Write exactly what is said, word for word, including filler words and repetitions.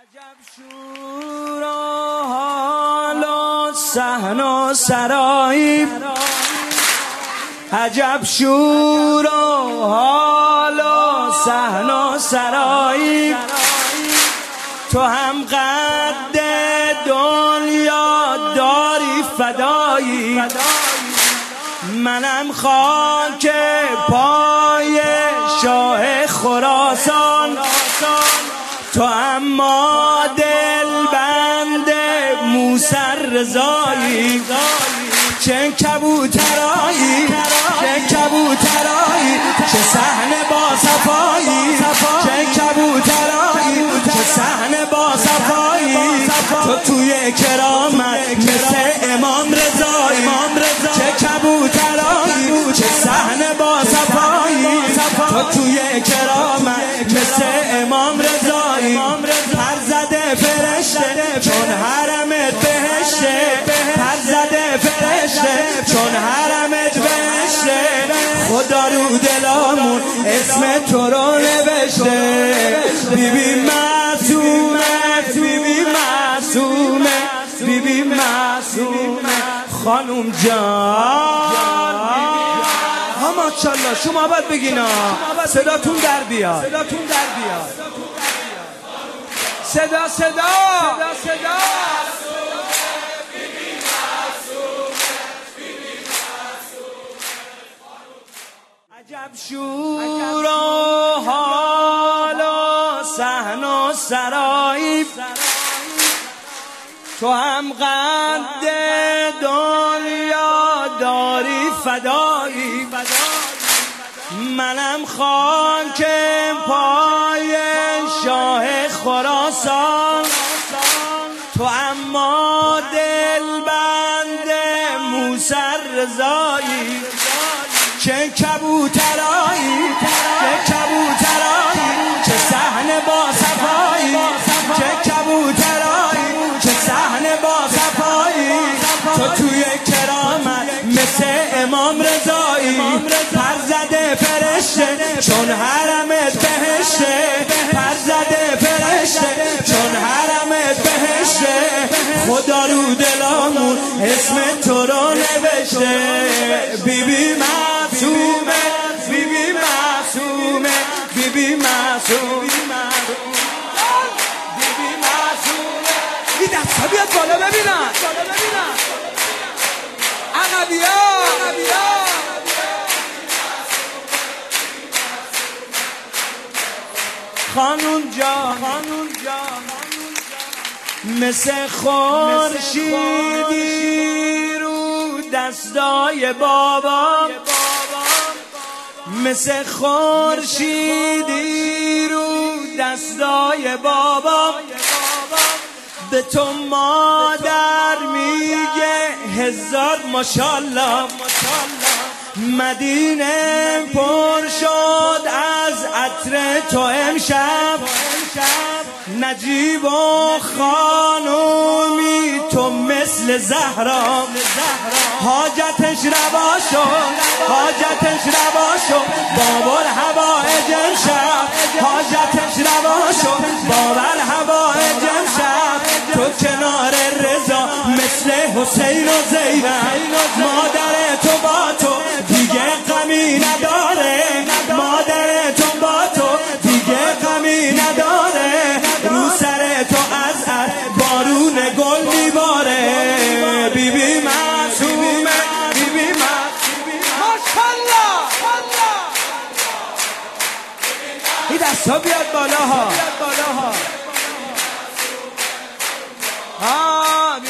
عجب شور و حال و صحن و سرایی، عجب شور و حال و صحن و سرایی، تو هم قد دنیا داری فدایی، منم خاک پای شاه خراسان، تو اما دل بند موسر رضایی، چه کبوترایی چه کبوترایی چه صحنه با صفایی، چه کبوترایی چه صحنه با صفایی، تو توی کرامت مثل امام رضایی، چه کبوترایی چه صحنه با صفایی، تو توی کرامت مثل امام رضایی، پر زده فرشته چون حرمت بهشته، پر زده فرشته چون حرمت بهشته، خدا رو دلامون اسم تو رو نوشته، بیبی معصومه بیبی معصومه بیبی معصومه خانوم جان. ها ماشاءالله شما باید بگین صداتون در بیاد، صداتون در بیاد، صدا صدا صدا صدا. عجب شور و حال و صحن و سرایی، تو هم قد دنیا داری فدایی، منم خاک پای شاه خراسان، تو اما دل بند موسر رضایی، چه کبوترایی چه کبوترایی چه صحنه با صفایی، چه کبوترایی چه صحنه با صفایی، تو توی کرامت مثل امام رضایی، پر زده فرشته چون حرمت بهشته، پر زده فرشته چون حرمت بهشته، خدا رو دلامون اسم تو رو نوشته، بیبی معصومه بیبی معصومه بیبی معصومه بیبی معصومه. این دستا بیاد بالا ببینن، عقبیا خانون جان خانون جان مثل خورشیدی رو دستای بابا، مثل خورشیدی رو دستای بابا، به تو مادر میگه هزار ماشاءالله، مدینه پر شد از عطر تو امشب، نجیب و خانومی تو مثل زهرا، حاجتش روا شد حاجتش روا شد بابر هوای امشب، حاجتش روا شد بابر هوای امشب، تو کنار رضا مثل حسین و زینب، مادر تو با تو دیگه غمی نداره، مادر تو با تو دیگه غمی نداره، رو سر تو از عطر بارون گل میباره، بیبی معصومه بیبی معصومه ماشاءالله. این دستا بیاد بالا ها، ها